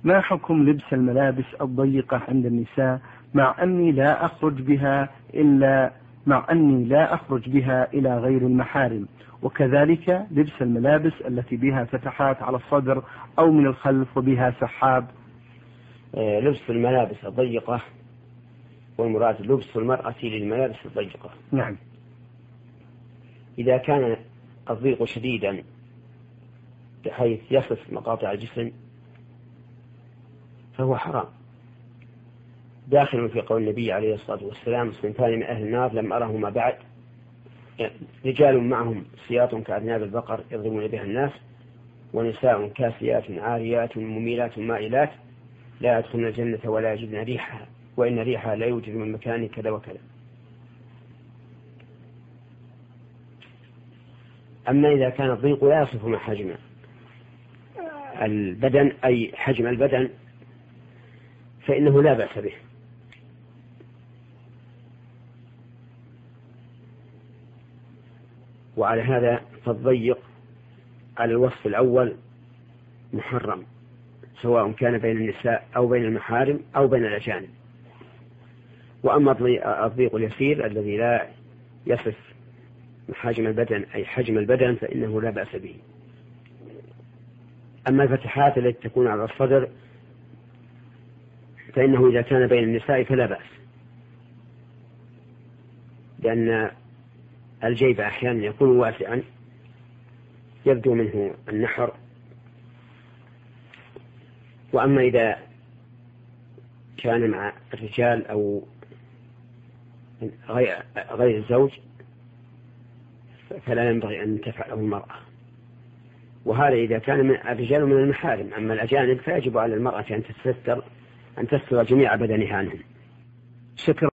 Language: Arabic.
ما حكم لبس الملابس الضيقة عند النساء مع أني لا أخرج بها إلى غير المحارم، وكذلك لبس الملابس التي بها فتحات على الصدر أو من الخلف وبها سحاب؟ لبس الملابس الضيقة والمراد لبس المرأة للملابس الضيقة. نعم. إذا كان الضيق شديدا بحيث يصف مقاطع الجسم فهو حرام، داخل في قول النبي عليه الصلاة والسلام: صنفان من أهل النار لم أرهما بعد، رجال معهم سياط كأذناب البقر يضربون بها الناس، ونساء كاسيات عاريات مميلات مائلات لا يدخلن الجنة ولا يجدن ريحها، وإن ريحها لا يوجد من مكان كذا وكذا. أما إذا كان الضيق لا يصف محاجم البدن أي حجم البدن فإنه لا بأس به. وعلى هذا فالضيق على الوصف الأول محرم، سواء كان بين النساء أو بين المحارم أو بين الأجانب. وأما الضيق اليسير الذي لا يصف محاجم البدن أي حجم البدن فإنه لا بأس به. أما الفتحات التي تكون على الصدر فإنه إذا كان بين النساء فلا بأس، لأن الجيب أحيانا يكون واسعا يبدو منه النحر. وأما إذا كان مع الرجال أو غير الزوج فلا ينبغي أن تفعله المرأة، وهذا إذا كان من الرجال من المحارم. أما الأجانب فيجب على المرأة أن تستر جميع بدنها عنهم. شكرا.